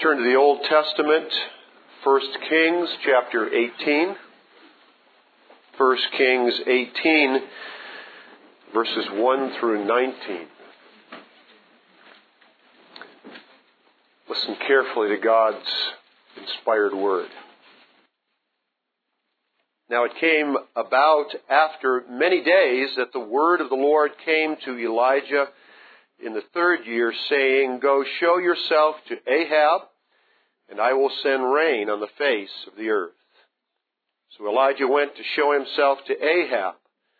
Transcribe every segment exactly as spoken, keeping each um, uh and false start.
Turn to the Old Testament, First Kings chapter eighteen. First Kings eighteen, verses one through nineteen. Listen carefully to God's inspired word. Now it came about after many days that the word of the Lord came to Elijah in the third year, saying, Go show yourself to Ahab, and I will send rain on the face of the earth. So Elijah went to show himself to Ahab.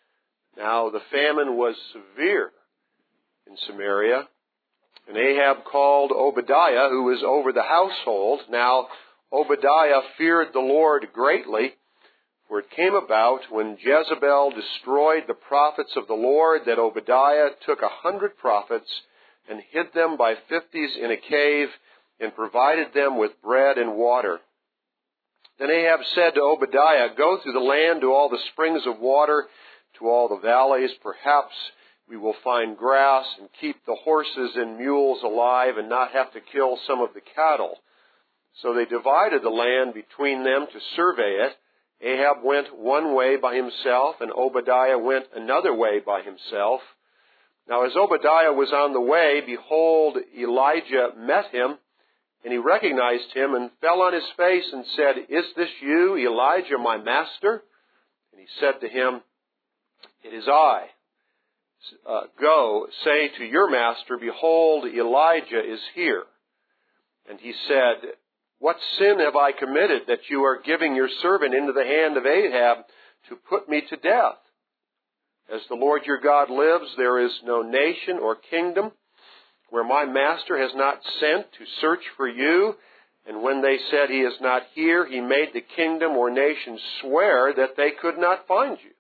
Now the famine was severe in Samaria, and Ahab called Obadiah, who was over the household. Now Obadiah feared the Lord greatly, for it came about when Jezebel destroyed the prophets of the Lord that Obadiah took a hundred prophets and hid them by fifties in a cave and provided them with bread and water. Then Ahab said to Obadiah, Go through the land to all the springs of water, to all the valleys. Perhaps we will find grass and keep the horses and mules alive and not have to kill some of the cattle. So they divided the land between them to survey it. Ahab went one way by himself, and Obadiah went another way by himself. Now as Obadiah was on the way, behold, Elijah met him, and he recognized him and fell on his face and said, Is this you, Elijah, my master? And he said to him, It is I. Uh, Go, say to your master, Behold, Elijah is here. And he said, What sin have I committed that you are giving your servant into the hand of Ahab to put me to death? As the Lord your God lives, there is no nation or kingdom where my master has not sent to search for you. And when they said he is not here, he made the kingdom or nation swear that they could not find you.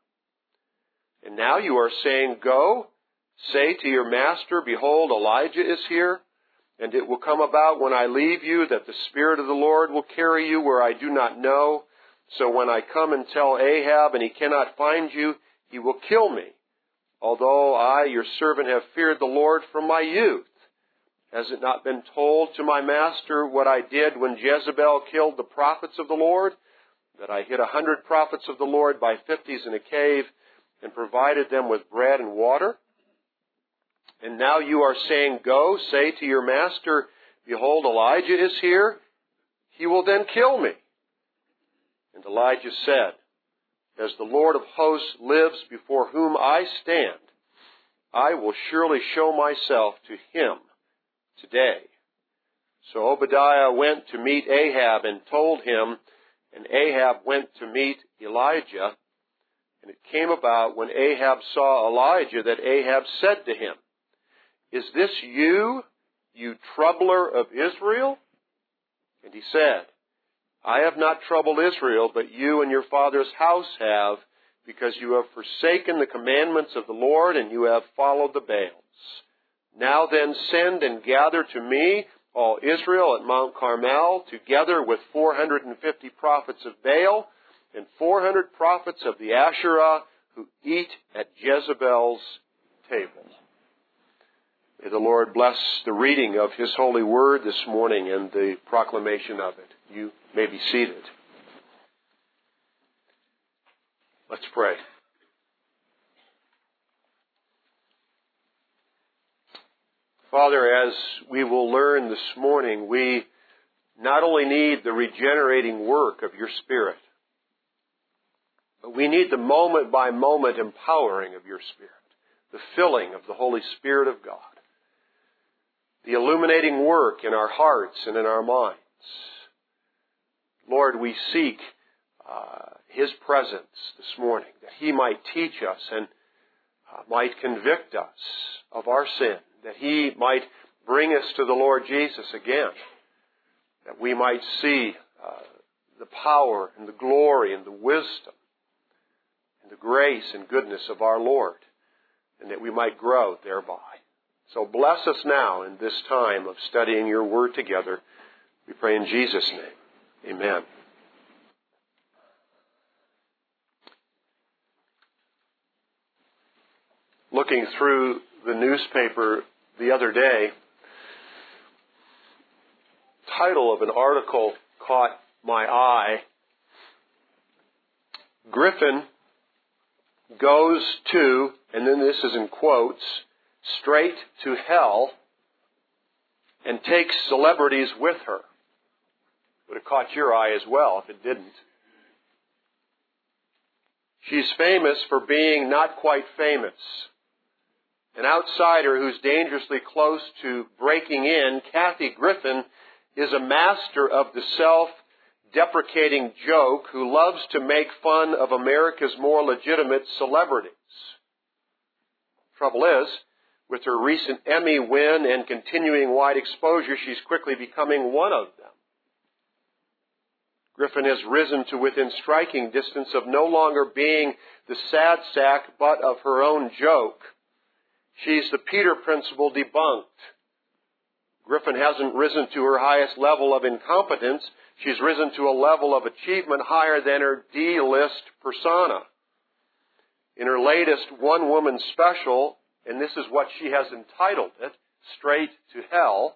And now you are saying, Go, say to your master, Behold, Elijah is here. And it will come about when I leave you that the Spirit of the Lord will carry you where I do not know. So when I come and tell Ahab and he cannot find you, he will kill me, although I, your servant, have feared the Lord from my youth. Has it not been told to my master what I did when Jezebel killed the prophets of the Lord? That I hid a hundred prophets of the Lord by fifties in a cave and provided them with bread and water? And now you are saying, Go, say to your master, Behold, Elijah is here. He will then kill me. And Elijah said, As the Lord of hosts lives before whom I stand, I will surely show myself to him today. So Obadiah went to meet Ahab and told him, and Ahab went to meet Elijah. And it came about when Ahab saw Elijah that Ahab said to him, Is this you, you troubler of Israel? And he said, I have not troubled Israel, but you and your father's house have, because you have forsaken the commandments of the Lord, and you have followed the Baals. Now then send and gather to me all Israel at Mount Carmel, together with four hundred fifty prophets of Baal, and four hundred prophets of the Asherah, who eat at Jezebel's table. May the Lord bless the reading of His holy word this morning and the proclamation of it. You may be seated. Let's pray. Father, as we will learn this morning, we not only need the regenerating work of your Spirit, but we need the moment-by-moment empowering of your Spirit, the filling of the Holy Spirit of God, the illuminating work in our hearts and in our minds. Lord, we seek uh, His presence this morning, that He might teach us and uh, might convict us of our sin, that He might bring us to the Lord Jesus again, that we might see uh, the power and the glory and the wisdom and the grace and goodness of our Lord, and that we might grow thereby. So bless us now in this time of studying your word together. We pray in Jesus' name. Amen. Looking through the newspaper the other day, title of an article caught my eye. Griffin goes to, and then this is in quotes, straight to hell and takes celebrities with her. Would have caught your eye as well if it didn't. She's famous for being not quite famous. An outsider who's dangerously close to breaking in, Kathy Griffin is a master of the self-deprecating joke who loves to make fun of America's more legitimate celebrities. Trouble is, with her recent Emmy win and continuing wide exposure, she's quickly becoming one of them. Griffin has risen to within striking distance of no longer being the sad sack but of her own joke. She's the Peter Principle debunked. Griffin hasn't risen to her highest level of incompetence. She's risen to a level of achievement higher than her D-list persona. In her latest one-woman special, and this is what she has entitled it, Straight to Hell,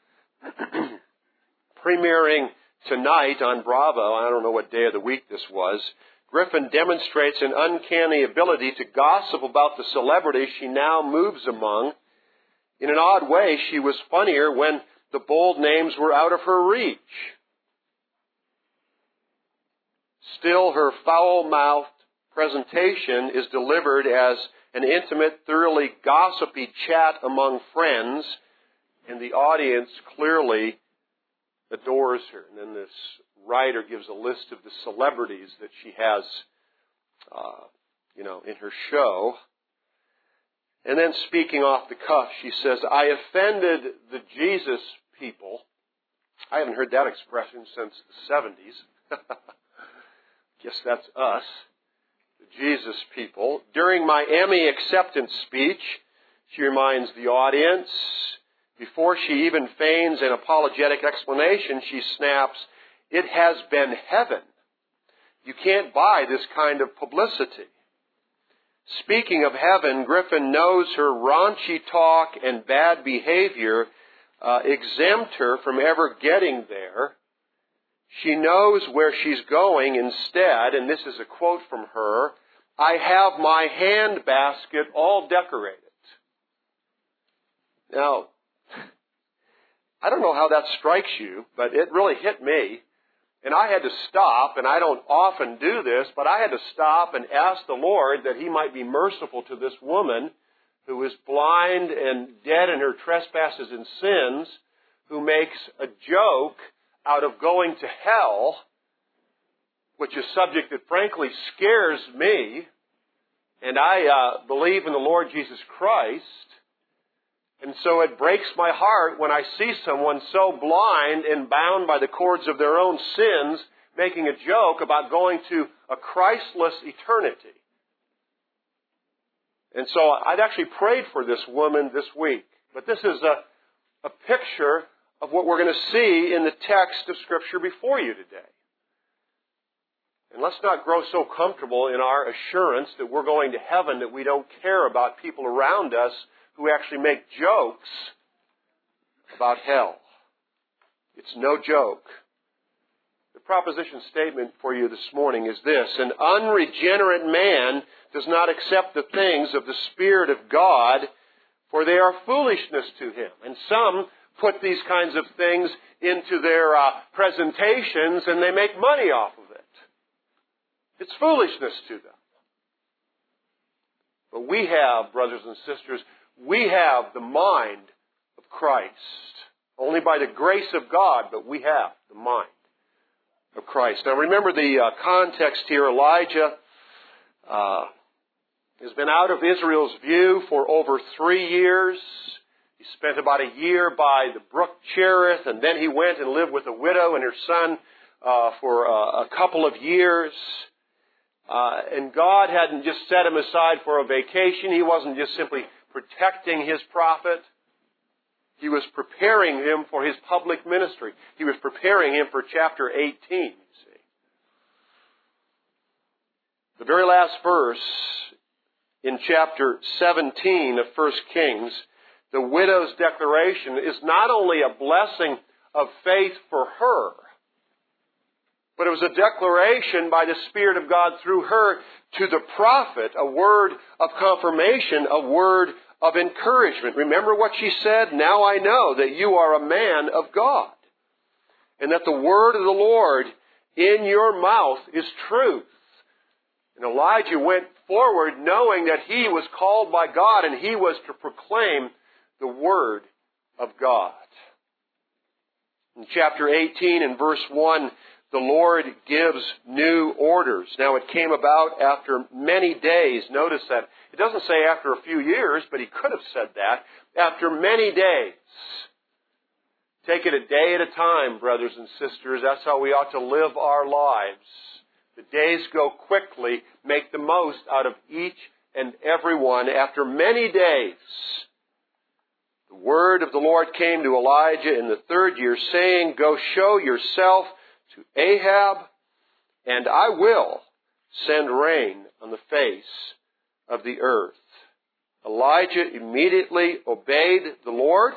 premiering tonight on Bravo, I don't know what day of the week this was, Griffin demonstrates an uncanny ability to gossip about the celebrities she now moves among. In an odd way, she was funnier when the bold names were out of her reach. Still, her foul-mouthed presentation is delivered as an intimate, thoroughly gossipy chat among friends, and the audience clearly adores her. And then this writer gives a list of the celebrities that she has, uh, you know, in her show. And then speaking off the cuff, she says, I offended the Jesus people. I haven't heard that expression since the seventies. Guess that's us, the Jesus people. During my Emmy acceptance speech, she reminds the audience, before she even feigns an apologetic explanation, she snaps, it has been heaven. You can't buy this kind of publicity. Speaking of heaven, Griffin knows her raunchy talk and bad behavior uh, exempt her from ever getting there. She knows where she's going instead, and this is a quote from her, I have my hand basket all decorated. Now, I don't know how that strikes you, but it really hit me. And I had to stop, and I don't often do this, but I had to stop and ask the Lord that He might be merciful to this woman who is blind and dead in her trespasses and sins, who makes a joke out of going to hell, which is a subject that frankly scares me. And I uh, believe in the Lord Jesus Christ. And so it breaks my heart when I see someone so blind and bound by the cords of their own sins making a joke about going to a Christless eternity. And so I'd actually prayed for this woman this week. But this is a, a picture of what we're going to see in the text of Scripture before you today. And let's not grow so comfortable in our assurance that we're going to heaven that we don't care about people around us who actually make jokes about hell. It's no joke. The proposition statement for you this morning is this. An unregenerate man does not accept the things of the Spirit of God, for they are foolishness to him. And some put these kinds of things into their uh, presentations and they make money off of it. It's foolishness to them. But we have, brothers and sisters, we have the mind of Christ. Only by the grace of God, but we have the mind of Christ. Now remember the uh, context here. Elijah uh, has been out of Israel's view for over three years. He spent about a year by the brook Cherith, and then he went and lived with a widow and her son uh, for uh, a couple of years. Uh, and God hadn't just set him aside for a vacation. He wasn't just simply protecting his prophet. He was preparing him for his public ministry. He was preparing him for chapter eighteen, you see. The very last verse in chapter seventeen of First Kings, the widow's declaration, is not only a blessing of faith for her. But it was a declaration by the Spirit of God through her to the prophet, a word of confirmation, a word of encouragement. Remember what she said? Now I know that you are a man of God, and that the word of the Lord in your mouth is truth. And Elijah went forward knowing that he was called by God and he was to proclaim the word of God. In chapter eighteen and verse one, the Lord gives new orders. Now it came about after many days. Notice that. It doesn't say after a few years, but he could have said that. After many days. Take it a day at a time, brothers and sisters. That's how we ought to live our lives. The days go quickly. Make the most out of each and every one. After many days, the word of the Lord came to Elijah in the third year, saying, Go show yourself to Ahab, and I will send rain on the face of the earth. Elijah immediately obeyed the Lord,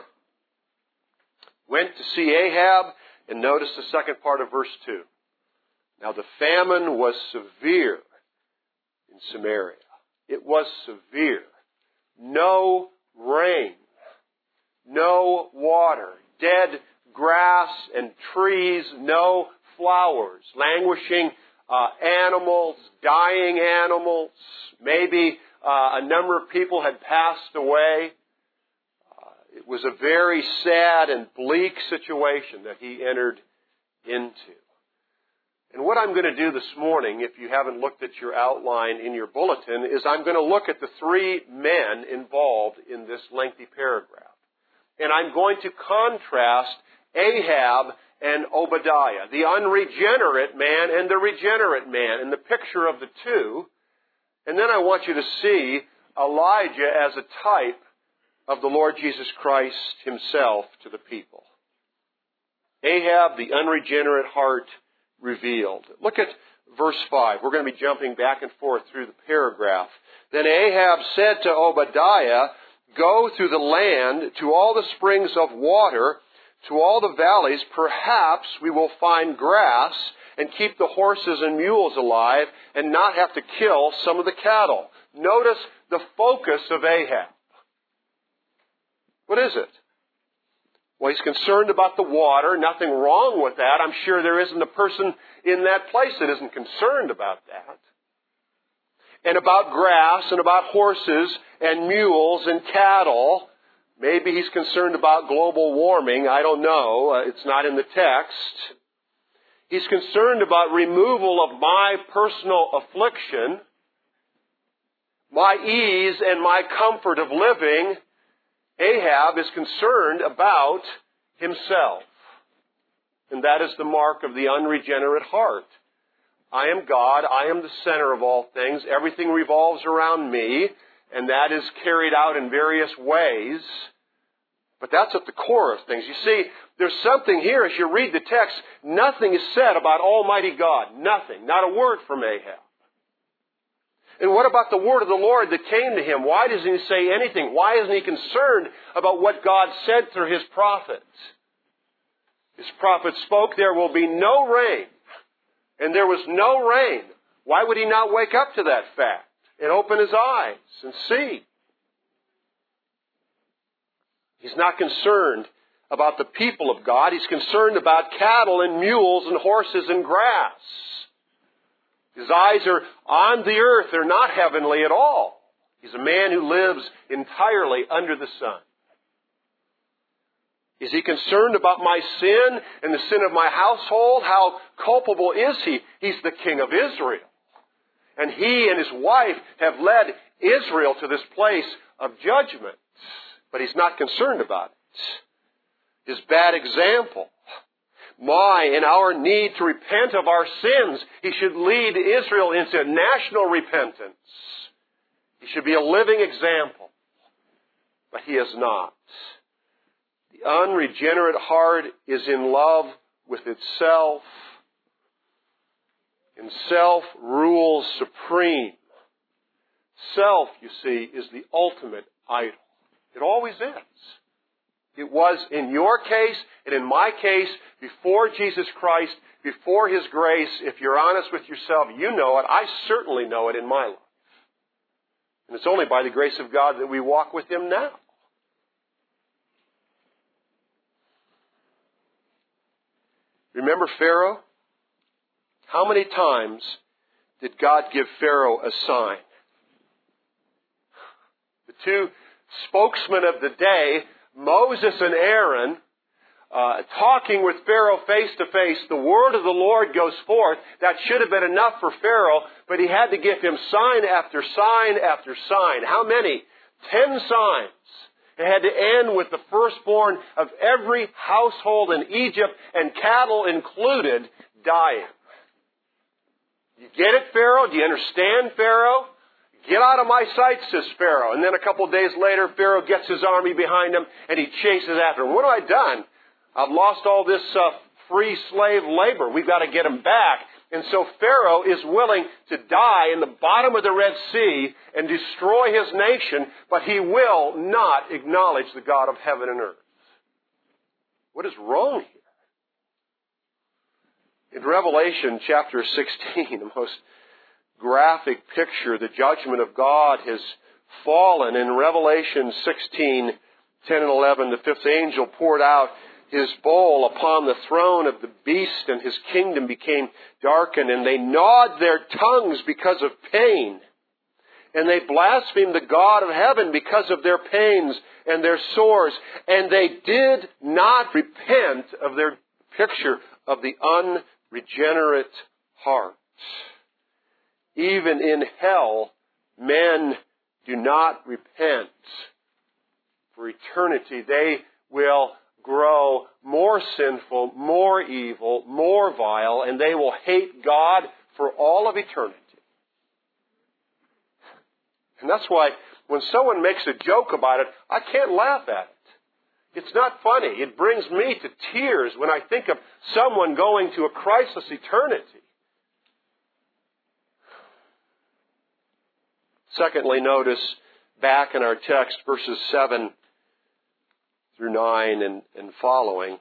went to see Ahab, and notice the second part of verse two. Now the famine was severe in Samaria. It was severe. No rain, no water, dead grass and trees, no flowers, languishing uh, animals, dying animals. Maybe uh, a number of people had passed away. Uh, it was a very sad and bleak situation that he entered into. And what I'm going to do this morning, if you haven't looked at your outline in your bulletin, is I'm going to look at the three men involved in this lengthy paragraph. And I'm going to contrast Ahab and Obadiah, the unregenerate man and the regenerate man, in the picture of the two. And then I want you to see Elijah as a type of the Lord Jesus Christ himself to the people. Ahab, the unregenerate heart revealed. Look at verse five. We're going to be jumping back and forth through the paragraph. Then Ahab said to Obadiah, Go through the land to all the springs of water, to all the valleys. Perhaps we will find grass and keep the horses and mules alive and not have to kill some of the cattle. Notice the focus of Ahab. What is it? Well, he's concerned about the water. Nothing wrong with that. I'm sure there isn't a person in that place that isn't concerned about that. And about grass and about horses and mules and cattle. Maybe he's concerned about global warming. I don't know. Uh, it's not in the text. He's concerned about removal of my personal affliction, my ease and my comfort of living. Ahab is concerned about himself. And that is the mark of the unregenerate heart. I am God. I am the center of all things. Everything revolves around me, and that is carried out in various ways. But that's at the core of things. You see, there's something here as you read the text. Nothing is said about Almighty God. Nothing. Not a word from Ahab. And what about the word of the Lord that came to him? Why doesn't he say anything? Why isn't he concerned about what God said through his prophets? His prophet spoke, there will be no rain. And there was no rain. Why would he not wake up to that fact and open his eyes and see? He's not concerned about the people of God. He's concerned about cattle and mules and horses and grass. His eyes are on the earth. They're not heavenly at all. He's a man who lives entirely under the sun. Is he concerned about my sin and the sin of my household? How culpable is he? He's the king of Israel. And he and his wife have led Israel to this place of judgment. But he's not concerned about it. His bad example. My and our need to repent of our sins. He should lead Israel into national repentance. He should be a living example. But he is not. The unregenerate heart is in love with itself. And self rules supreme. Self, you see, is the ultimate idol. It always is. It was in your case and in my case, before Jesus Christ, before His grace. If you're honest with yourself, you know it. I certainly know it in my life. And it's only by the grace of God that we walk with Him now. Remember Pharaoh? How many times did God give Pharaoh a sign? The two spokesmen of the day, Moses and Aaron, uh, talking with Pharaoh face to face, the word of the Lord goes forth. That should have been enough for Pharaoh, but he had to give him sign after sign after sign. How many? Ten signs. It had to end with the firstborn of every household in Egypt, and cattle included, dying. You get it, Pharaoh? Do you understand, Pharaoh? Get out of my sight, says Pharaoh. And then a couple of days later, Pharaoh gets his army behind him, and he chases after him. What have I done? I've lost all this uh, free slave labor. We've got to get them back. And so Pharaoh is willing to die in the bottom of the Red Sea and destroy his nation, but he will not acknowledge the God of heaven and earth. What is wrong here? In Revelation chapter sixteen, the most graphic picture, the judgment of God has fallen. In Revelation sixteen, ten and eleven, the fifth angel poured out his bowl upon the throne of the beast, and his kingdom became darkened, and they gnawed their tongues because of pain. And they blasphemed the God of heaven because of their pains and their sores. And they did not repent of their picture of the unregenerate heart. Even in hell, men do not repent. For eternity, they will grow more sinful, more evil, more vile, and they will hate God for all of eternity. And that's why when someone makes a joke about it, I can't laugh at it. It's not funny. It brings me to tears when I think of someone going to a Christless eternity. Secondly, notice back in our text, verses seven through nine and, and following.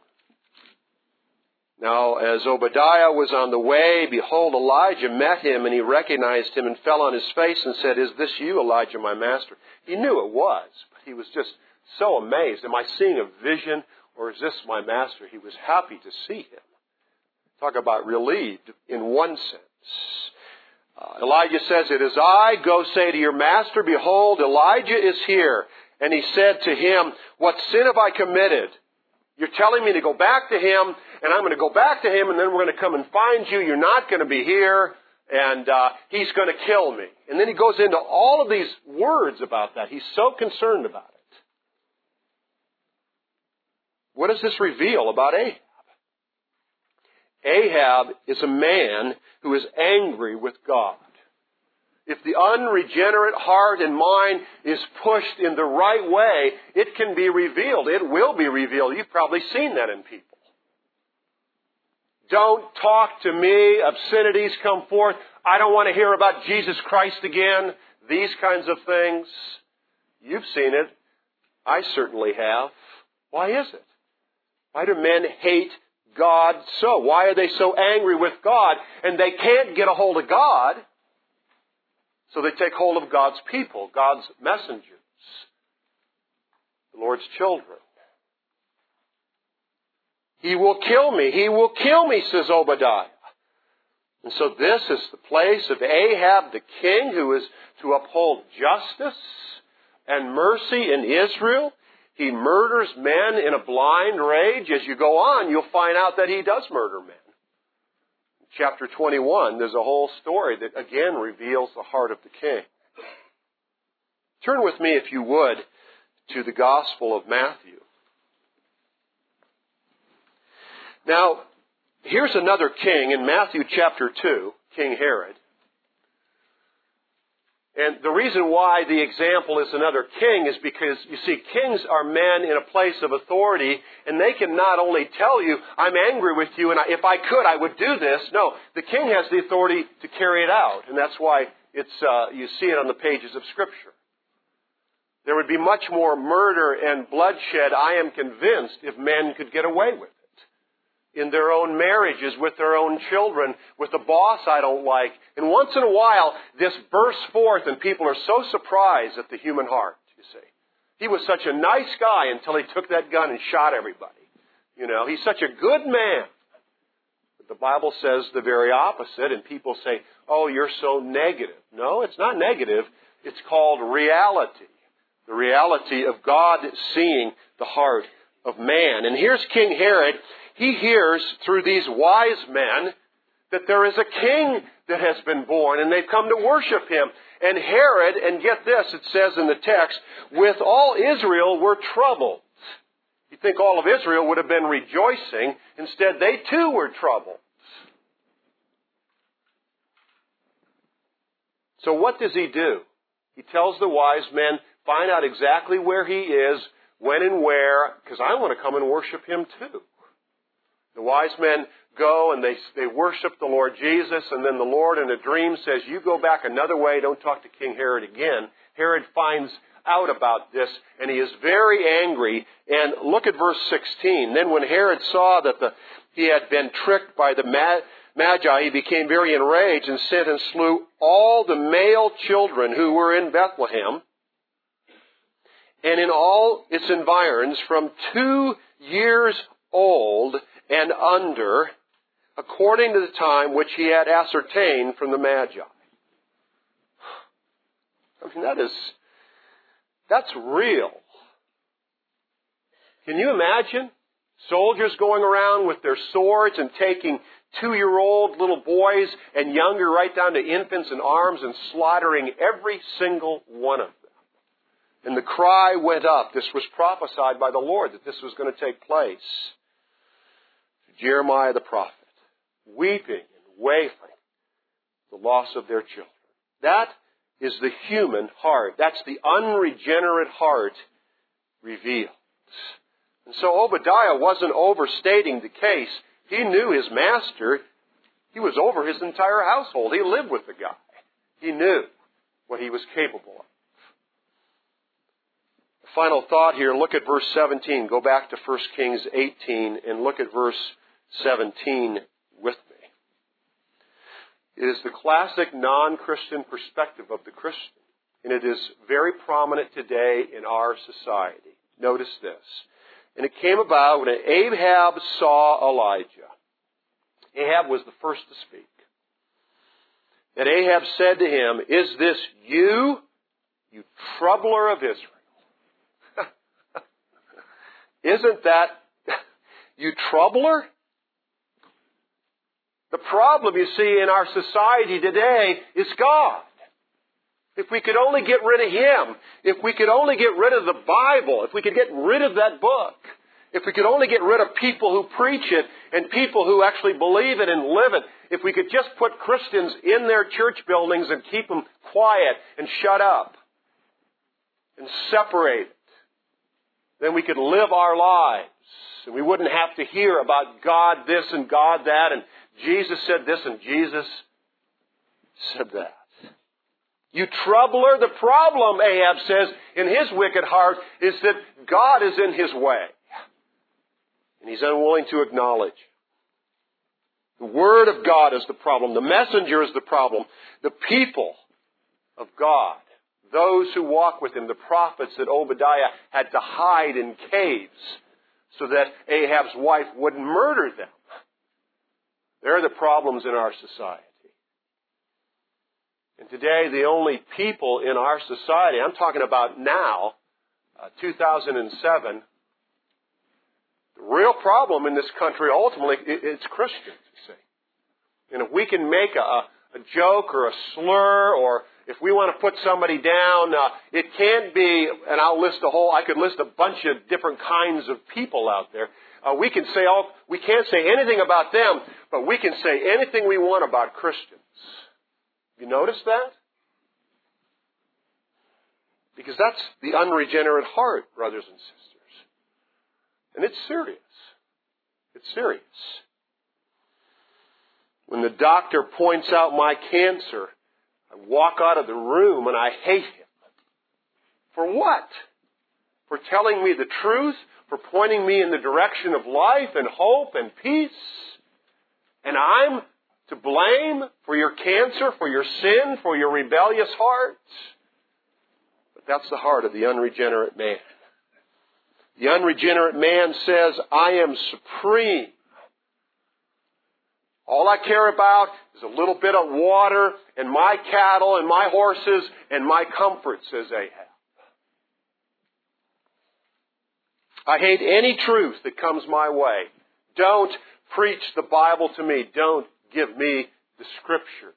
Now, as Obadiah was on the way, behold, Elijah met him, and he recognized him and fell on his face and said, "Is this you, Elijah, my master?" He knew it was, but he was just so amazed. Am I seeing a vision, or is this my master? He was happy to see him. Talk about relieved in one sense. Uh, Elijah says, "It is I. Go say to your master, behold, Elijah is here." And he said to him, "What sin have I committed? You're telling me to go back to him, and I'm going to go back to him, and then we're going to come and find you. You're not going to be here, and uh, he's going to kill me." And then he goes into all of these words about that. He's so concerned about it. What does this reveal about Ahab? Ahab is a man who is angry with God. If the unregenerate heart and mind is pushed in the right way, it can be revealed. It will be revealed. You've probably seen that in people. Don't talk to me. Obscenities come forth. I don't want to hear about Jesus Christ again. These kinds of things. You've seen it. I certainly have. Why is it? Why do men hate God so? Why are they so angry with God? And they can't get a hold of God. So they take hold of God's people, God's messengers, the Lord's children. He will kill me. He will kill me, says Obadiah. And so this is the place of Ahab the king, who is to uphold justice and mercy in Israel. He murders men in a blind rage. As you go on, you'll find out that he does murder men. Chapter twenty-one, there's a whole story that again reveals the heart of the king. Turn with me, if you would, to the Gospel of Matthew. Now, here's another king in Matthew chapter two, King Herod. And the reason why the example is another king is because, you see, kings are men in a place of authority, and they can not only tell you, "I'm angry with you, and if I could, I would do this." No, the king has the authority to carry it out, and that's why it's uh, you see it on the pages of Scripture. There would be much more murder and bloodshed, I am convinced, if men could get away with it. In their own marriages, with their own children, with a boss I don't like. And once in a while, this bursts forth and people are so surprised at the human heart, you see. He was such a nice guy until he took that gun and shot everybody. You know, he's such a good man. But the Bible says the very opposite, and people say, oh, you're so negative. No, it's not negative. It's called reality. The reality of God seeing the heart of man. And here's King Herod. He hears through these wise men that there is a king that has been born, and they've come to worship him. And Herod, and get this, it says in the text, with all Israel were troubled. You'd think all of Israel would have been rejoicing. Instead, they too were troubled. So what does he do? He tells the wise men, find out exactly where he is, when and where, because I want to come and worship him too. The wise men go and they they worship the Lord Jesus, and then the Lord in a dream says, you go back another way, don't talk to King Herod again. Herod finds out about this, and he is very angry. And look at verse sixteen. Then when Herod saw that the, he had been tricked by the Magi, he became very enraged and sent and slew all the male children who were in Bethlehem and in all its environs from two years old and under, according to the time which he had ascertained from the Magi. I mean, that is, that's real. Can you imagine soldiers going around with their swords and taking two-year-old little boys and younger right down to infants in arms and slaughtering every single one of them? And the cry went up. This was prophesied by the Lord that this was going to take place. Jeremiah the prophet, weeping and wailing the loss of their children. That is the human heart. That's the unregenerate heart revealed. And so Obadiah wasn't overstating the case. He knew his master. He was over his entire household. He lived with the guy. He knew what he was capable of. Final thought here, look at verse seventeen. Go back to First Kings eighteen and look at verse seventeen with me. It is the classic non-Christian perspective of the Christian, and it is very prominent today in our society. Notice this. And it came about when Ahab saw Elijah. Ahab was the first to speak. And Ahab said to him, is this you, you troubler of Israel? Isn't that, you troubler? The problem, you see, in our society today is God. If we could only get rid of Him, if we could only get rid of the Bible, if we could get rid of that book, if we could only get rid of people who preach it and people who actually believe it and live it, if we could just put Christians in their church buildings and keep them quiet and shut up and separate it, then we could live our lives. And we wouldn't have to hear about God this and God that, and Jesus said this and Jesus said that. You troubler, the problem, Ahab says, in his wicked heart is that God is in his way. And he's unwilling to acknowledge. The Word of God is the problem. The messenger is the problem. The people of God, those who walk with him, the prophets that Obadiah had to hide in caves so that Ahab's wife wouldn't murder them. They're the problems in our society. And today, the only people in our society, I'm talking about now, uh, two thousand seven, the real problem in this country ultimately, it, it's Christians, you see. And if we can make a, a joke or a slur, or if we want to put somebody down, uh, it can't be, and I'll list a whole, I could list a bunch of different kinds of people out there. Uh, we can say all, we can't say anything about them, but we can say anything we want about Christians. You notice that? Because that's the unregenerate heart, brothers and sisters. And it's serious. It's serious. When the doctor points out my cancer, I walk out of the room and I hate him. For what? For telling me the truth? For pointing me in the direction of life and hope and peace? And I'm to blame for your cancer, for your sin, for your rebellious heart? But that's the heart of the unregenerate man. The unregenerate man says, I am supreme. All I care about is a little bit of water and my cattle and my horses and my comfort, says Ahab. I hate any truth that comes my way. Don't preach the Bible to me. Don't give me the Scriptures.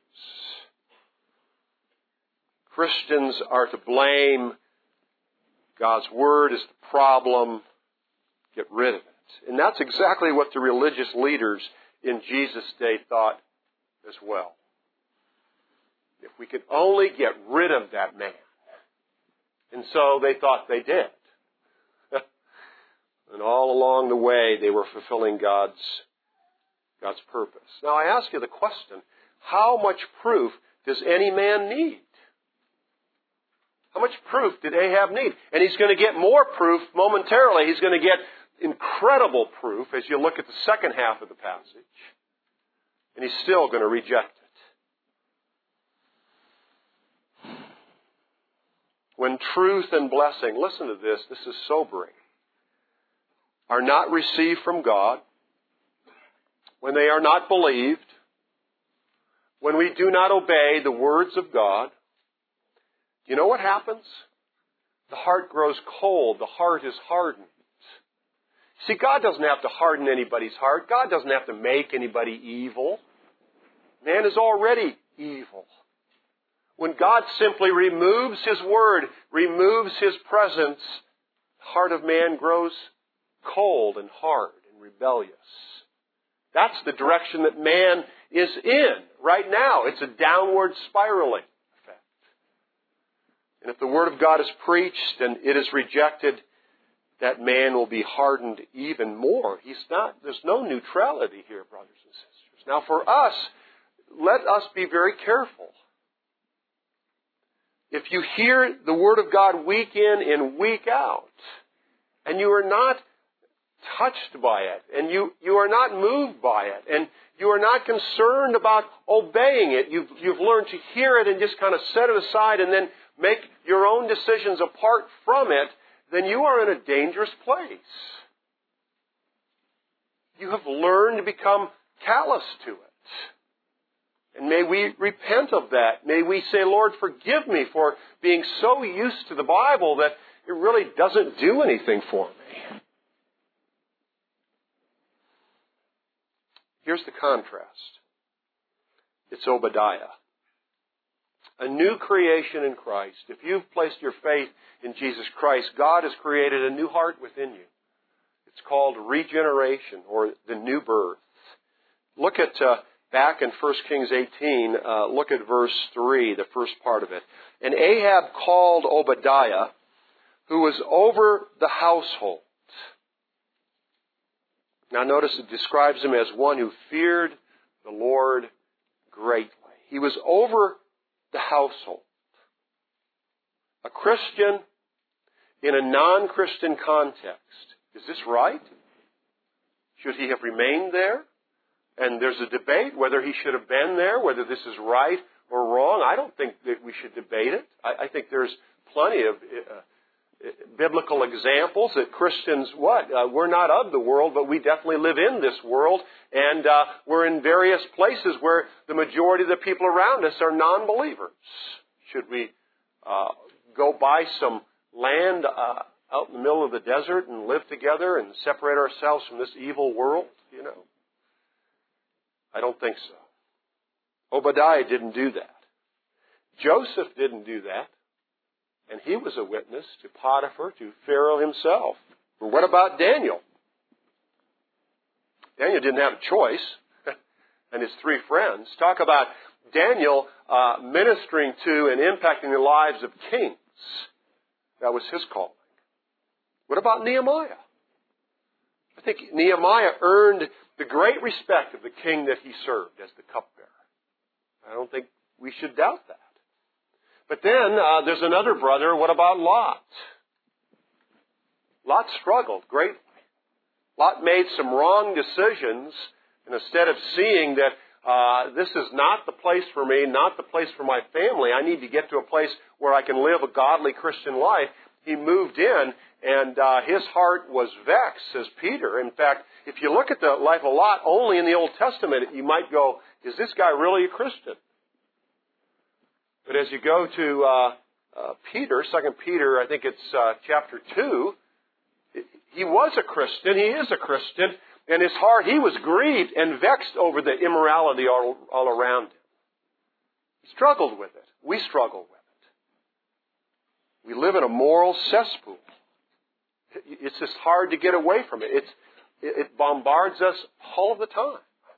Christians are to blame. God's Word is the problem. Get rid of it. And that's exactly what the religious leaders in Jesus' day thought as well. If we could only get rid of that man. And so they thought they did. And all along the way, they were fulfilling God's, God's purpose. Now, I ask you the question, how much proof does any man need? How much proof did Ahab need? And he's going to get more proof momentarily. He's going to get incredible proof as you look at the second half of the passage. And he's still going to reject it. When truth and blessing, listen to this, this is sobering, are not received from God, when they are not believed, when we do not obey the words of God, you know what happens? The heart grows cold. The heart is hardened. See, God doesn't have to harden anybody's heart. God doesn't have to make anybody evil. Man is already evil. When God simply removes His Word, removes His presence, the heart of man grows cold and hard and rebellious. That's the direction that man is in right now. It's a downward spiraling effect. And if the Word of God is preached and it is rejected, that man will be hardened even more. He's not, there's no neutrality here, brothers and sisters. Now for us, let us be very careful. If you hear the Word of God week in and week out, and you are not touched by it, and you, you are not moved by it, and you are not concerned about obeying it, you've, you've learned to hear it and just kind of set it aside and then make your own decisions apart from it, then you are in a dangerous place. You have learned to become callous to it. And may we repent of that. May we say, Lord, forgive me for being so used to the Bible that it really doesn't do anything for me. Here's the contrast. It's Obadiah. A new creation in Christ. If you've placed your faith in Jesus Christ, God has created a new heart within you. It's called regeneration or the new birth. Look at uh, back in First Kings eighteen, uh, look at verse three, the first part of it. And Ahab called Obadiah, who was over the household. Now notice it describes him as one who feared the Lord greatly. He was over the household. A Christian in a non-Christian context. Is this right? Should he have remained there? And there's a debate whether he should have been there, whether this is right or wrong. I don't think that we should debate it. I, I think there's plenty of uh, biblical examples that Christians, what? Uh, we're not of the world, but we definitely live in this world. And uh, we're in various places where the majority of the people around us are non-believers. Should we uh, go buy some land uh, out in the middle of the desert and live together and separate ourselves from this evil world? You know, I don't think so. Obadiah didn't do that. Joseph didn't do that. And he was a witness to Potiphar, to Pharaoh himself. But what about Daniel? Daniel didn't have a choice. And his three friends. Talk about Daniel uh, ministering to and impacting the lives of kings. That was his calling. What about Nehemiah? I think Nehemiah earned the great respect of the king that he served as the cupbearer. I don't think we should doubt that. But then uh, there's another brother. What about Lot? Lot struggled greatly. Lot made some wrong decisions, and instead of seeing that uh, this is not the place for me, not the place for my family, I need to get to a place where I can live a godly Christian life, he moved in, and uh, his heart was vexed, says Peter. In fact, if you look at the life of Lot only in the Old Testament, you might go, is this guy really a Christian? But as you go to uh, uh, Peter, Second Peter, I think it's uh, chapter two, he was a Christian, he is a Christian, and his heart, he was grieved and vexed over the immorality all, all around him. He struggled with it. We struggle with it. We live in a moral cesspool. It's just hard to get away from it. It's, it bombards us all of the time.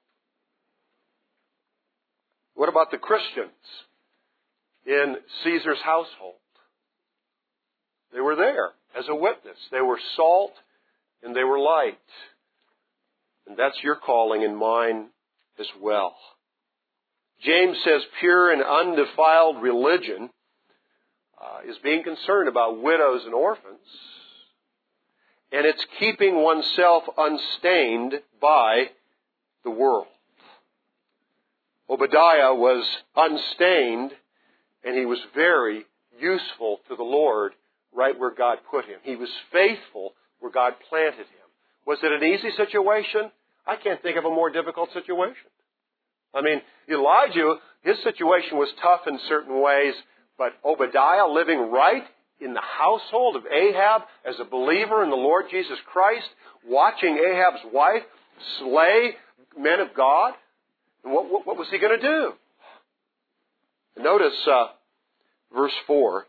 What about the Christians in Caesar's household? They were there as a witness. They were salt and they were light. And that's your calling and mine as well. James says pure and undefiled religion uh, is being concerned about widows and orphans. And it's keeping oneself unstained by the world. Obadiah was unstained, and he was very useful to the Lord right where God put him. He was faithful where God planted him. Was it an easy situation? I can't think of a more difficult situation. I mean, Elijah, his situation was tough in certain ways, but Obadiah living right in the household of Ahab as a believer in the Lord Jesus Christ, watching Ahab's wife slay men of God, and what, what, what was he going to do? Notice uh, verse four.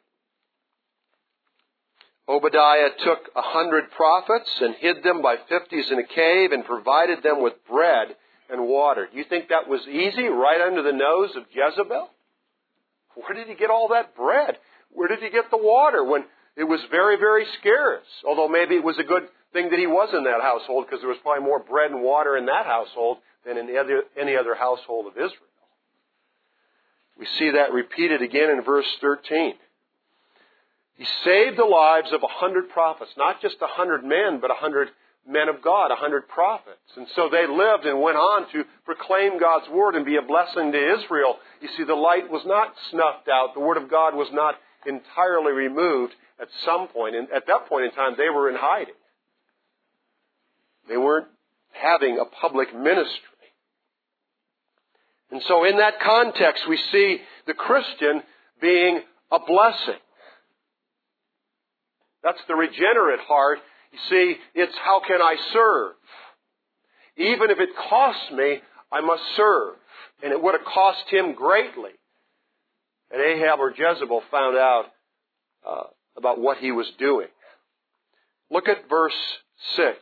Obadiah took a hundred prophets and hid them by fifties in a cave and provided them with bread and water. Do you think that was easy, right under the nose of Jezebel? Where did he get all that bread? Where did he get the water when it was very, very scarce? Although maybe it was a good thing that he was in that household, because there was probably more bread and water in that household than in other, any other household of Israel. We see that repeated again in verse thirteen. He saved the lives of a hundred prophets, not just a hundred men, but a hundred men of God, a hundred prophets. And so they lived and went on to proclaim God's word and be a blessing to Israel. You see, the light was not snuffed out. The word of God was not entirely removed at some point. And at that point in time, they were in hiding. They weren't having a public ministry. And so in that context, we see the Christian being a blessing. That's the regenerate heart. You see, it's how can I serve? Even if it costs me, I must serve. And it would have cost him greatly. And Ahab or Jezebel found out uh, about what he was doing. Look at verse six.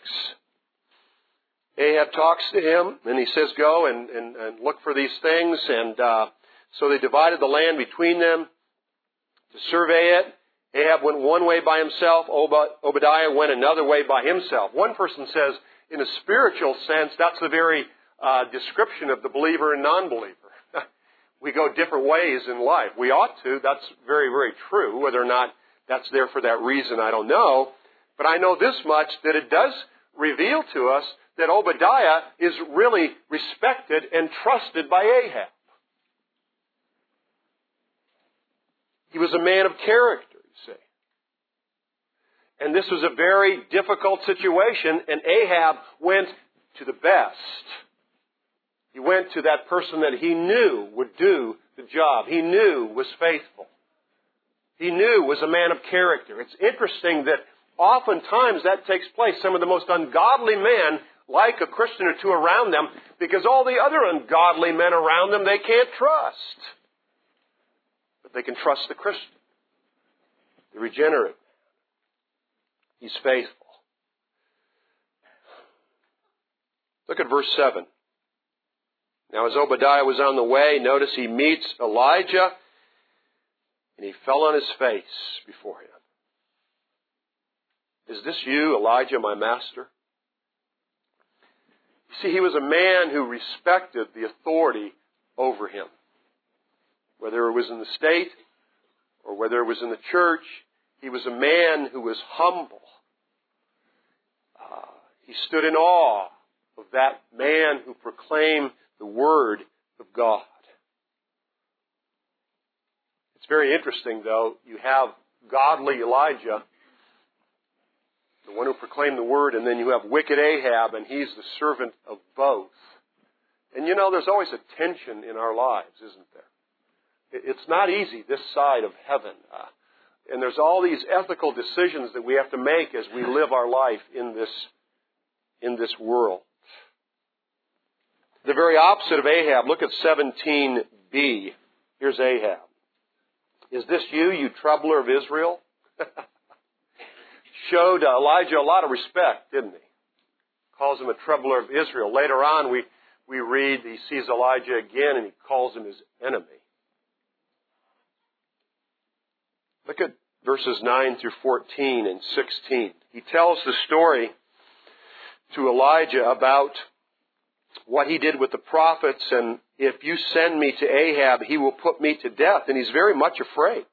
Ahab talks to him, and he says, go and, and, and look for these things. And uh, so they divided the land between them to survey it. Ahab went one way by himself. Obadiah went another way by himself. One person says, in a spiritual sense, that's the very uh, description of the believer and non-believer. We go different ways in life. We ought to. That's very, very true. Whether or not that's there for that reason, I don't know. But I know this much, that it does reveal to us that Obadiah is really respected and trusted by Ahab. He was a man of character. See. And this was a very difficult situation, and Ahab went to the best. He went to that person that he knew would do the job. He knew was faithful. He knew was a man of character. It's interesting that oftentimes that takes place. Some of the most ungodly men like a Christian or two around them, because all the other ungodly men around them they can't trust. But they can trust the Christian. The regenerate. He's faithful. Look at verse seven. Now as Obadiah was on the way, notice he meets Elijah, and he fell on his face before him. Is this you, Elijah, my master? You see, he was a man who respected the authority over him. Whether it was in the state or whether it was in the church, he was a man who was humble. Uh, he stood in awe of that man who proclaimed the Word of God. It's very interesting, though. You have godly Elijah, the one who proclaimed the Word, and then you have wicked Ahab, and he's the servant of both. And you know, there's always a tension in our lives, isn't there? It's not easy this side of heaven. Uh, and there's all these ethical decisions that we have to make as we live our life in this, in this world. The very opposite of Ahab, look at seventeen b. Here's Ahab. Is this you, you troubler of Israel? Showed Elijah a lot of respect, didn't he? Calls him a troubler of Israel. Later on, we, we read he sees Elijah again and he calls him his enemy. Look at verses nine through fourteen and sixteen. He tells the story to Elijah about what he did with the prophets, and if you send me to Ahab, he will put me to death. And he's very much afraid.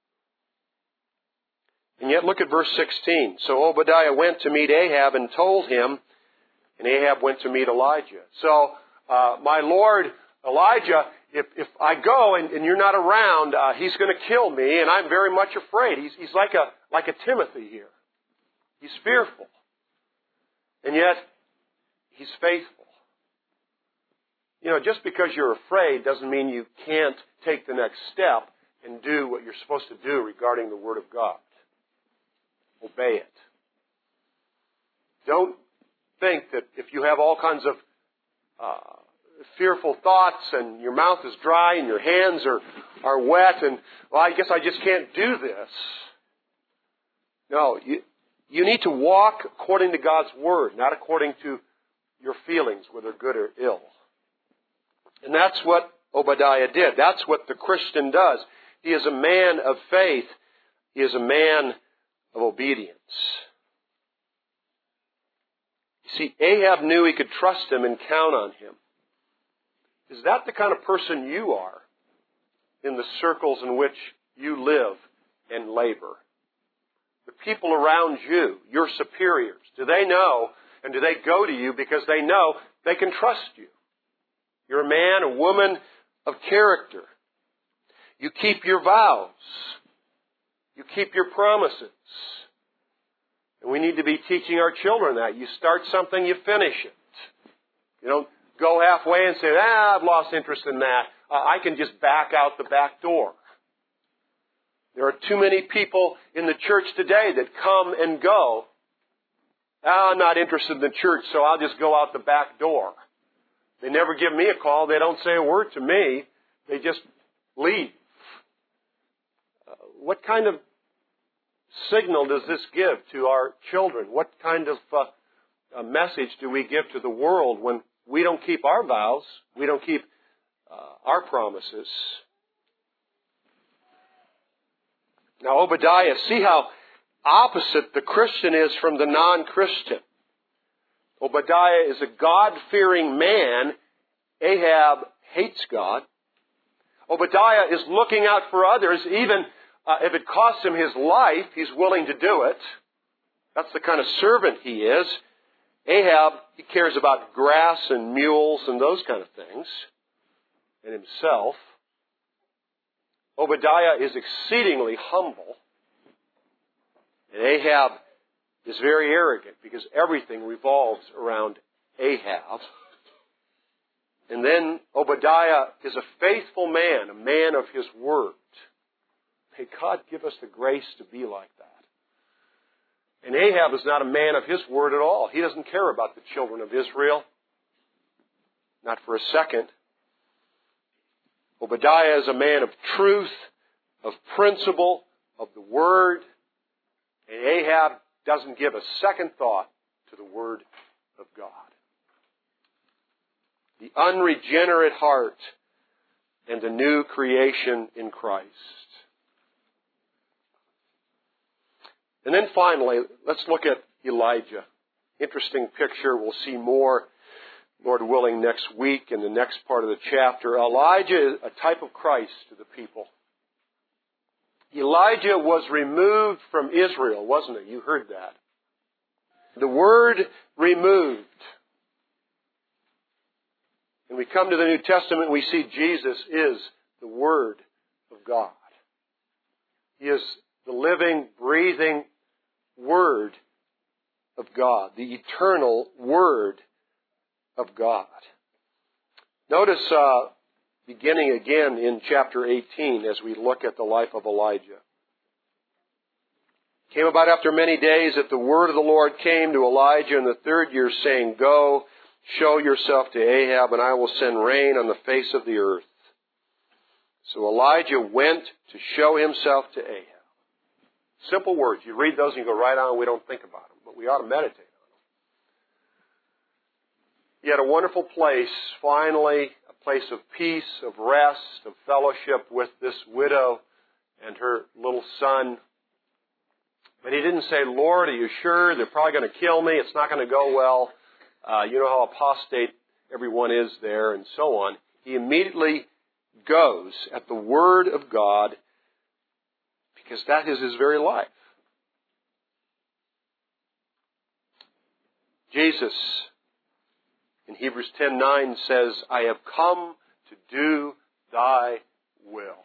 And yet look at verse sixteen. So Obadiah went to meet Ahab and told him, and Ahab went to meet Elijah. So, uh, my Lord Elijah, if, if I go and, and you're not around, uh, he's going to kill me, and I'm very much afraid. He's, he's like a, like a Timothy here. He's fearful. And yet, he's faithful. You know, just because you're afraid doesn't mean you can't take the next step and do what you're supposed to do regarding the Word of God. Obey it. Don't think that if you have all kinds of uh, fearful thoughts and your mouth is dry and your hands are, are wet and, well, I guess I just can't do this. No, you, you need to walk according to God's Word, not according to your feelings, whether good or ill. And that's what Obadiah did. That's what the Christian does. He is a man of faith. He is a man of obedience. You see, Ahab knew he could trust him and count on him. Is that the kind of person you are in the circles in which you live and labor? The people around you, your superiors, do they know and do they go to you because they know they can trust you? You're a man, a woman of character. You keep your vows. You keep your promises. And we need to be teaching our children that. You start something, you finish it. You don't go halfway and say, ah, I've lost interest in that. Uh, I can just back out the back door. There are too many people in the church today that come and go. Ah, I'm not interested in the church, so I'll just go out the back door. They never give me a call. They don't say a word to me. They just leave. Uh, what kind of signal does this give to our children? What kind of uh, a message do we give to the world when we don't keep our vows, we don't keep uh, our promises? Now, Obadiah, see how opposite the Christian is from the non-Christian. Obadiah is a God-fearing man. Ahab hates God. Obadiah is looking out for others. Even uh, if it costs him his life, he's willing to do it. That's the kind of servant he is. Ahab, he cares about grass and mules and those kind of things, and himself. Obadiah is exceedingly humble. And Ahab is very arrogant because everything revolves around Ahab. And then Obadiah is a faithful man, a man of his word. May God give us the grace to be like that. And Ahab is not a man of his word at all. He doesn't care about the children of Israel. Not for a second. Obadiah is a man of truth, of principle, of the word. And Ahab doesn't give a second thought to the Word of God. The unregenerate heart and the new creation in Christ. And then finally, let's look at Elijah. Interesting picture. We'll see more, Lord willing, next week in the next part of the chapter. Elijah is a type of Christ to the people. Elijah was removed from Israel, wasn't it? You heard that. The word removed. When we come to the New Testament, we see Jesus is the Word of God. He is the living, breathing Word of God, the eternal Word of God. Notice, uh, beginning again in chapter eighteen, as we look at the life of Elijah. It came about after many days that the word of the Lord came to Elijah in the third year, saying, Go, show yourself to Ahab, and I will send rain on the face of the earth. So Elijah went to show himself to Ahab. Simple words. You read those and you go right on, we don't think about them, but we ought to meditate on them. He had a wonderful place, finally, a place of peace, of rest, of fellowship with this widow and her little son. But he didn't say, Lord, are you sure? They're probably going to kill me. It's not going to go well. Uh, you know how apostate everyone is there, and so on. He immediately goes at the Word of God because that is his very life. Jesus, in Hebrews ten nine, says, I have come to do thy will.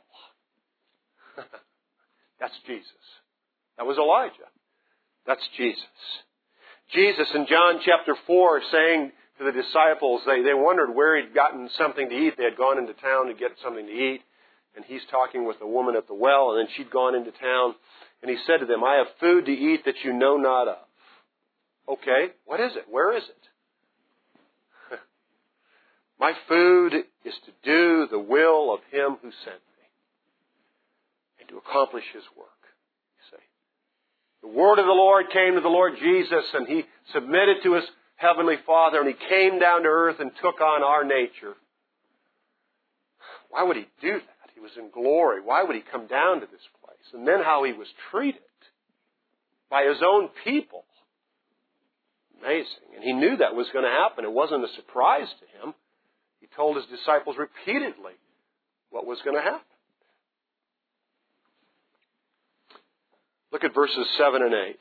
That's Jesus. That was Elijah. That's Jesus. Jesus in John chapter four saying to the disciples, they, they wondered where he'd gotten something to eat. They had gone into town to get something to eat. And he's talking with a woman at the well, and then she'd gone into town. And he said to them, I have food to eat that you know not of. Okay, what is it? Where is it? My food is to do the will of him who sent me and to accomplish his work. The word of the Lord came to the Lord Jesus, and he submitted to his heavenly Father, and he came down to earth and took on our nature. Why would he do that? He was in glory. Why would he come down to this place? And then how he was treated by his own people. Amazing. And he knew that was going to happen. It wasn't a surprise to him. He told his disciples repeatedly what was going to happen. Look at verses seven and eight.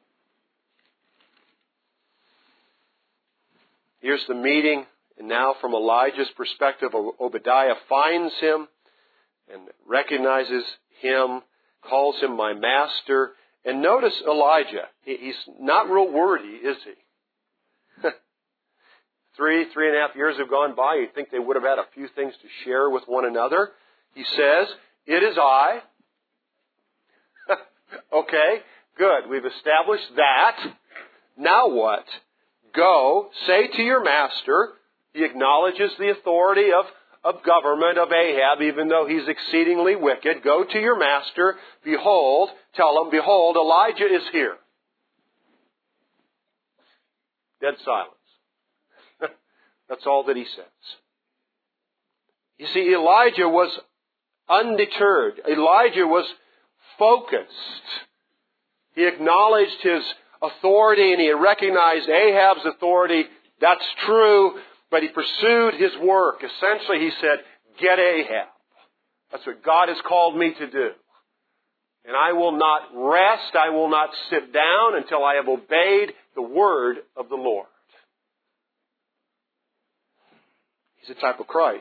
Here's the meeting, and now from Elijah's perspective, Obadiah finds him and recognizes him, calls him my master. And notice Elijah. He's not real wordy, is he? three, three and a half years have gone by. You'd think they would have had a few things to share with one another. He says, it is I. Okay, good. We've established that. Now what? Go, say to your master, he acknowledges the authority of, of government of Ahab, even though he's exceedingly wicked. Go to your master, behold, tell him, behold, Elijah is here. Dead silence. That's all that he says. You see, Elijah was undeterred. Elijah was focused. He acknowledged his authority and he recognized Ahab's authority. That's true, but he pursued his work. Essentially, he said, get Ahab. That's what God has called me to do. And I will not rest, I will not sit down until I have obeyed the word of the Lord. He's a type of Christ.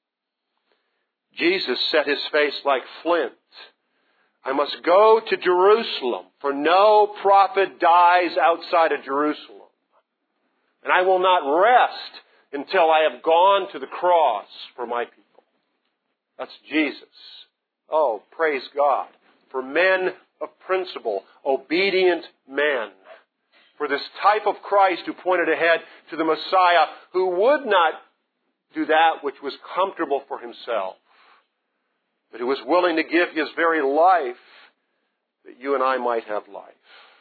Jesus set his face like flint. I must go to Jerusalem, for no prophet dies outside of Jerusalem. And I will not rest until I have gone to the cross for my people. That's Jesus. Oh, praise God. For men of principle, obedient men. For this type of Christ who pointed ahead to the Messiah, who would not do that which was comfortable for himself, but who was willing to give his very life that you and I might have life.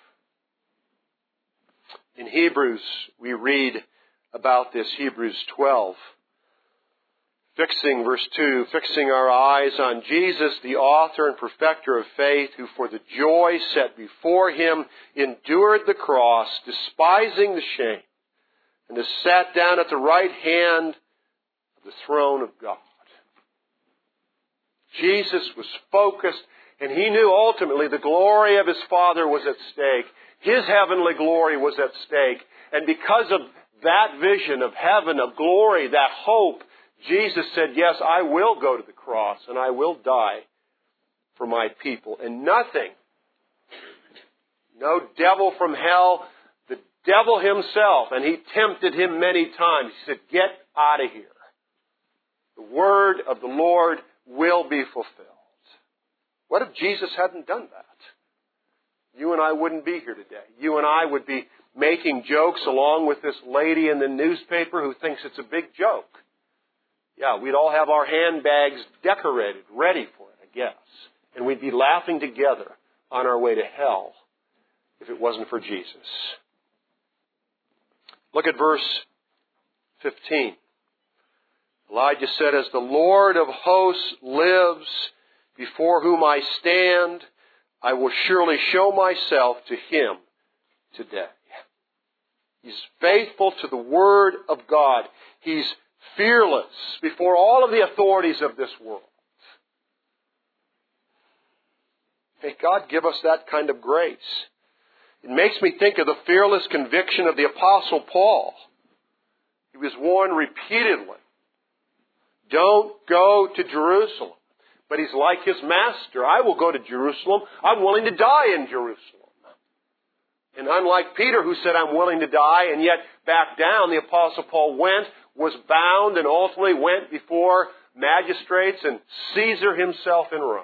In Hebrews, we read about this, Hebrews twelve. Fixing, verse two, fixing our eyes on Jesus, the author and perfecter of faith, who for the joy set before him endured the cross, despising the shame, and has sat down at the right hand of the throne of God. Jesus was focused. And he knew ultimately the glory of his Father was at stake. His heavenly glory was at stake. And because of that vision of heaven, of glory, that hope, Jesus said, yes, I will go to the cross and I will die for my people. And nothing, no devil from hell, the devil himself, and he tempted him many times. He said, get out of here. The word of the Lord will be fulfilled. What if Jesus hadn't done that? You and I wouldn't be here today. You and I would be making jokes along with this lady in the newspaper who thinks it's a big joke. Yeah, we'd all have our handbags decorated, ready for it, I guess. And we'd be laughing together on our way to hell if it wasn't for Jesus. Look at verse fifteen. Elijah said, as the Lord of hosts lives, before whom I stand, I will surely show myself to him today. He's faithful to the Word of God. He's fearless before all of the authorities of this world. May God give us that kind of grace. It makes me think of the fearless conviction of the Apostle Paul. He was warned repeatedly, don't go to Jerusalem. But he's like his master. I will go to Jerusalem. I'm willing to die in Jerusalem. And unlike Peter, who said, I'm willing to die, and yet back down, the Apostle Paul went, was bound, and ultimately went before magistrates and Caesar himself in Rome.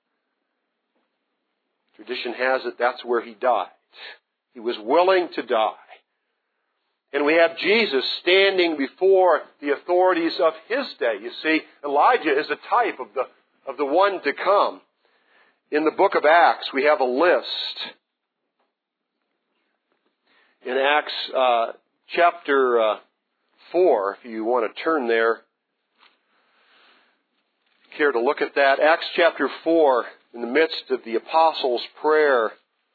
Tradition has it that's where he died. He was willing to die. And we have Jesus standing before the authorities of his day. You see, Elijah is a type of the, of the one to come. In the book of Acts, we have a list. In Acts uh, chapter uh, four, if you want to turn there, care to look at that. Acts chapter four, in the midst of the apostles' prayer,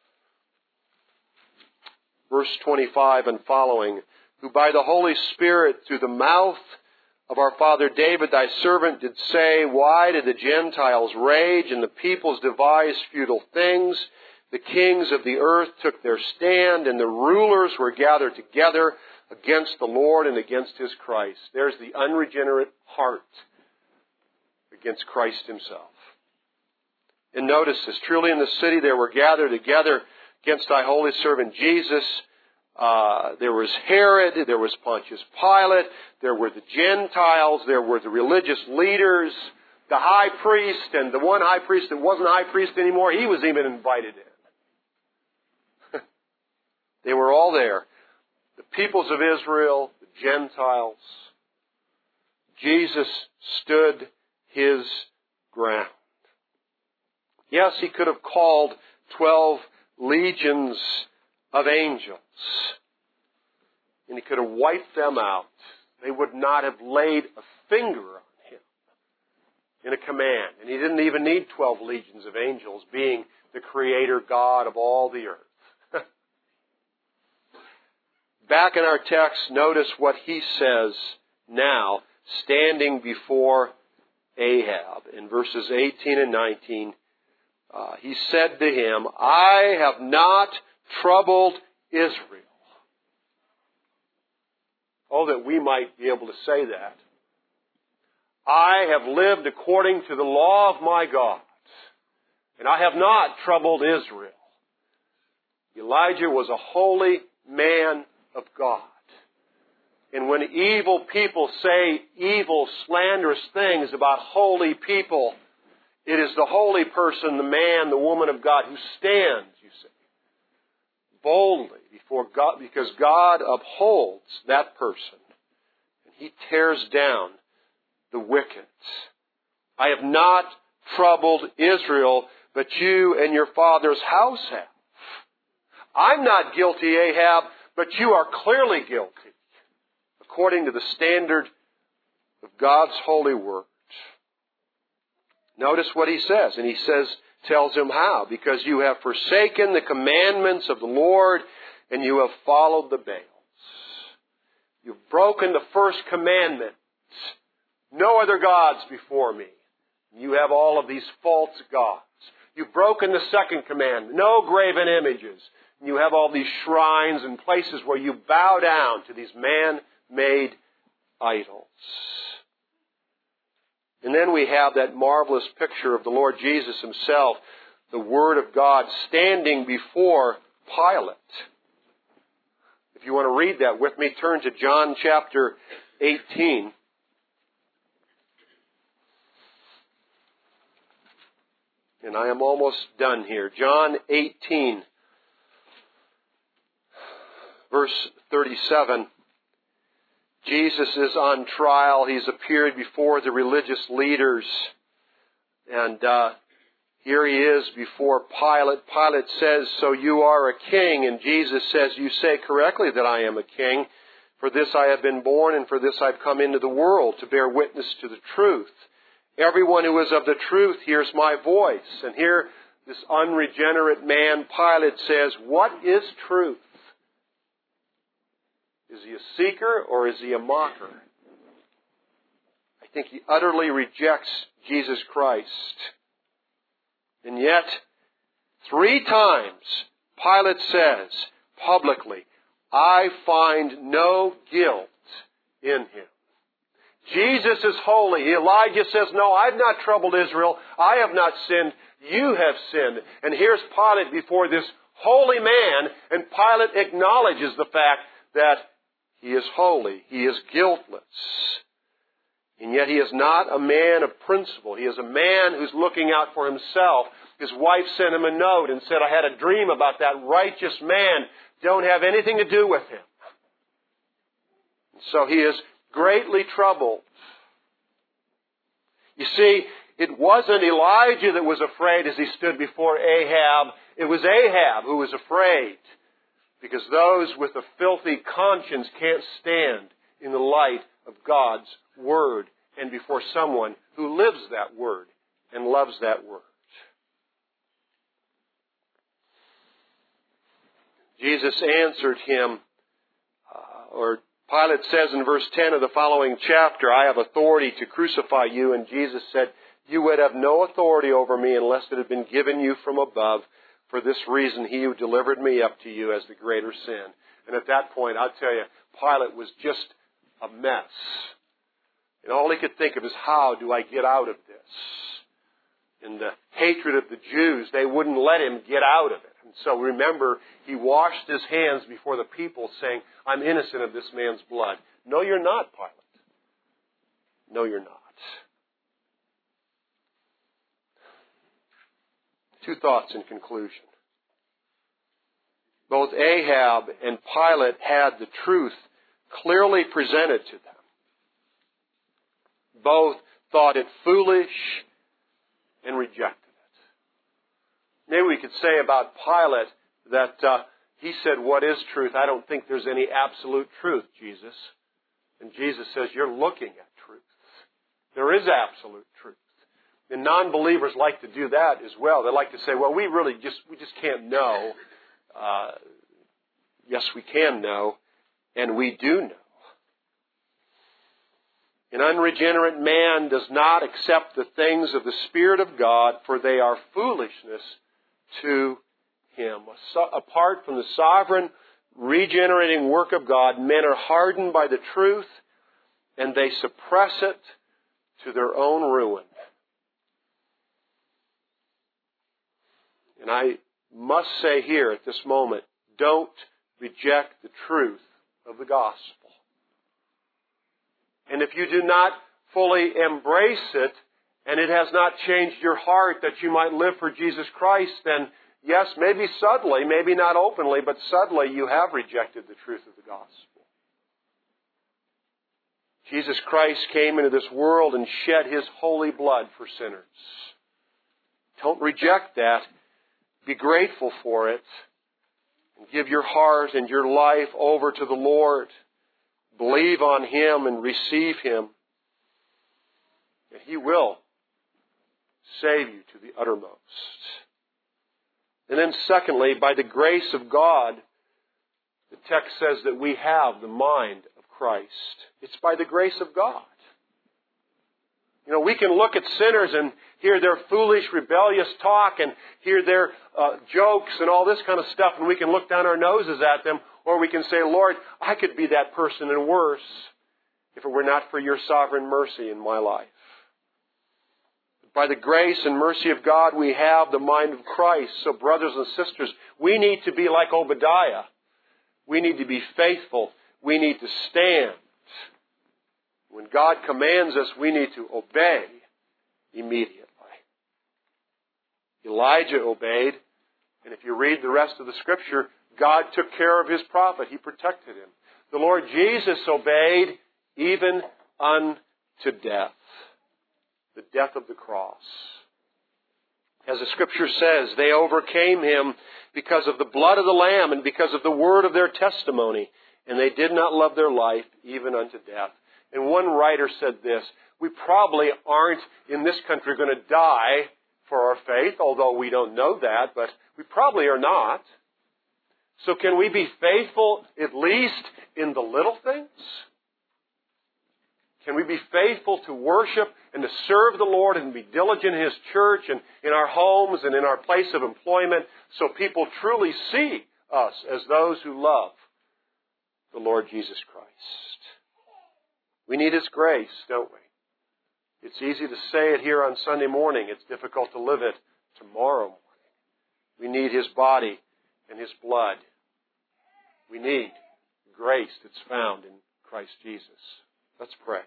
verse twenty-five and following, who by the Holy Spirit through the mouth of our father David, thy servant, did say, why did the Gentiles rage and the peoples devise futile things? The kings of the earth took their stand, and the rulers were gathered together against the Lord and against his Christ. There's the unregenerate heart against Christ himself. And notice this, truly in the city they were gathered together against thy holy servant Jesus. Uh, there was Herod, there was Pontius Pilate, there were the Gentiles, there were the religious leaders, the high priest, and the one high priest that wasn't high priest anymore, he was even invited in. They were all there. The peoples of Israel, the Gentiles. Jesus stood his ground. Yes, he could have called twelve legions of angels. And he could have wiped them out. They would not have laid a finger on him in a command. And he didn't even need twelve legions of angels, being the creator God of all the earth. Back in our text, notice what he says now, standing before Ahab. In verses eighteen and nineteen, uh, he said to him, I have not troubled Israel. Oh, that we might be able to say that. I have lived according to the law of my God, and I have not troubled Israel. Elijah was a holy man of God. And when evil people say evil, slanderous things about holy people, it is the holy person, the man, the woman of God who stands, you see, boldly before God, because God upholds that person. And he tears down the wicked. I have not troubled Israel, but you and your father's house have. I'm not guilty, Ahab, but you are clearly guilty, according to the standard of God's holy word. Notice what he says, and he says, tells him how. Because you have forsaken the commandments of the Lord, and you have followed the Baals. You've broken the first commandment. No other gods before me. You have all of these false gods. You've broken the second command. No graven images. You have all these shrines and places where you bow down to these man-made idols. And then we have that marvelous picture of the Lord Jesus Himself, the Word of God, standing before Pilate. If you want to read that with me, turn to John chapter eighteen. And I am almost done here. John eighteen, verse thirty-seven. Jesus is on trial. He's appeared before the religious leaders. And uh, here he is before Pilate. Pilate says, "So you are a king." And Jesus says, "You say correctly that I am a king. For this I have been born, and for this I've come into the world, to bear witness to the truth. Everyone who is of the truth hears my voice." And here, this unregenerate man, Pilate, says, "What is truth? Is he a seeker or is he a mocker?" I think he utterly rejects Jesus Christ. And yet, three times, Pilate says publicly, "I find no guilt in him." Jesus is holy. Elijah says, "No, I've not troubled Israel. I have not sinned. You have sinned." And here's Pilate before this holy man, and Pilate acknowledges the fact that he is holy. He is guiltless. And yet he is not a man of principle. He is a man who's looking out for himself. His wife sent him a note and said, "I had a dream about that righteous man. Don't have anything to do with him." And so he is greatly troubled. You see, it wasn't Elijah that was afraid as he stood before Ahab. It was Ahab who was afraid. Because those with a filthy conscience can't stand in the light of God's Word and before someone who lives that Word and loves that Word. Jesus answered him, uh, or Pilate says in verse ten of the following chapter, "I have authority to crucify you." And Jesus said, "You would have no authority over me unless it had been given you from above. For this reason, he who delivered me up to you has the greater sin." And at that point, I'll tell you, Pilate was just a mess. And all he could think of is, how do I get out of this? In the hatred of the Jews, they wouldn't let him get out of it. And so remember, he washed his hands before the people saying, "I'm innocent of this man's blood." No, you're not, Pilate. No, you're not. Two thoughts in conclusion. Both Ahab and Pilate had the truth clearly presented to them. Both thought it foolish and rejected it. Maybe we could say about Pilate that uh, he said, "What is truth? I don't think there's any absolute truth, Jesus." And Jesus says, "You're looking at truth. There is absolute truth." And non-believers like to do that as well. They like to say, "Well, we really just we just can't know." Uh, yes, we can know, and we do know. An unregenerate man does not accept the things of the Spirit of God, for they are foolishness to him. So, apart from the sovereign, regenerating work of God, men are hardened by the truth, and they suppress it to their own ruin. And I must say here at this moment, don't reject the truth of the gospel. And if you do not fully embrace it, and it has not changed your heart that you might live for Jesus Christ, then yes, maybe subtly, maybe not openly, but subtly you have rejected the truth of the gospel. Jesus Christ came into this world and shed His holy blood for sinners. Don't reject that. Be grateful for it. And give your heart and your life over to the Lord. Believe on Him and receive Him. And He will save you to the uttermost. And then secondly, by the grace of God, the text says that we have the mind of Christ. It's by the grace of God. You know, we can look at sinners and hear their foolish, rebellious talk and hear their uh, jokes and all this kind of stuff, and we can look down our noses at them, or we can say, Lord, I could be that person and worse if it were not for your sovereign mercy in my life. By the grace and mercy of God, we have the mind of Christ. So brothers and sisters, we need to be like Obadiah. We need to be faithful. We need to stand. When God commands us, we need to obey immediately. Elijah obeyed, and if you read the rest of the Scripture, God took care of His prophet. He protected him. The Lord Jesus obeyed even unto death. The death of the cross. As the Scripture says, they overcame Him because of the blood of the Lamb and because of the word of their testimony, and they did not love their life even unto death. And one writer said this, we probably aren't in this country going to die for our faith, although we don't know that, but we probably are not. So can we be faithful at least in the little things? Can we be faithful to worship and to serve the Lord and be diligent in His church and in our homes and in our place of employment so people truly see us as those who love the Lord Jesus Christ? We need His grace, don't we? It's easy to say it here on Sunday morning. It's difficult to live it tomorrow morning. We need His body and His blood. We need grace that's found in Christ Jesus. Let's pray.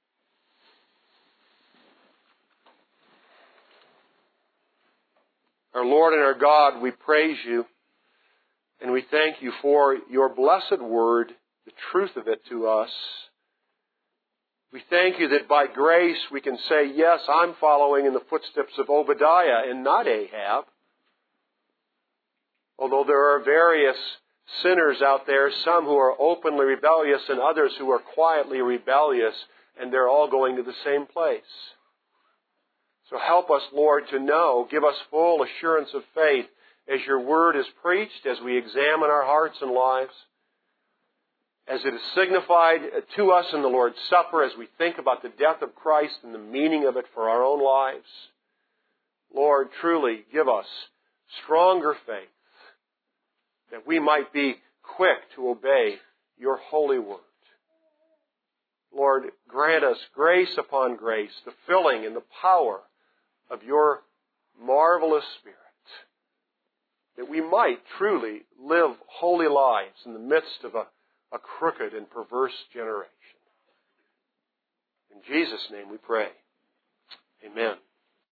Our Lord and our God, we praise You and we thank You for Your blessed word, the truth of it to us. We thank You that by grace we can say, yes, I'm following in the footsteps of Obadiah and not Ahab. Although there are various sinners out there, some who are openly rebellious and others who are quietly rebellious, and they're all going to the same place. So help us, Lord, to know, give us full assurance of faith as Your word is preached, as we examine our hearts and lives, as it is signified to us in the Lord's Supper, as we think about the death of Christ and the meaning of it for our own lives. Lord, truly give us stronger faith, that we might be quick to obey Your holy word. Lord, grant us grace upon grace, the filling and the power of Your marvelous Spirit, that we might truly live holy lives in the midst of a, a crooked and perverse generation. In Jesus' name we pray. Amen.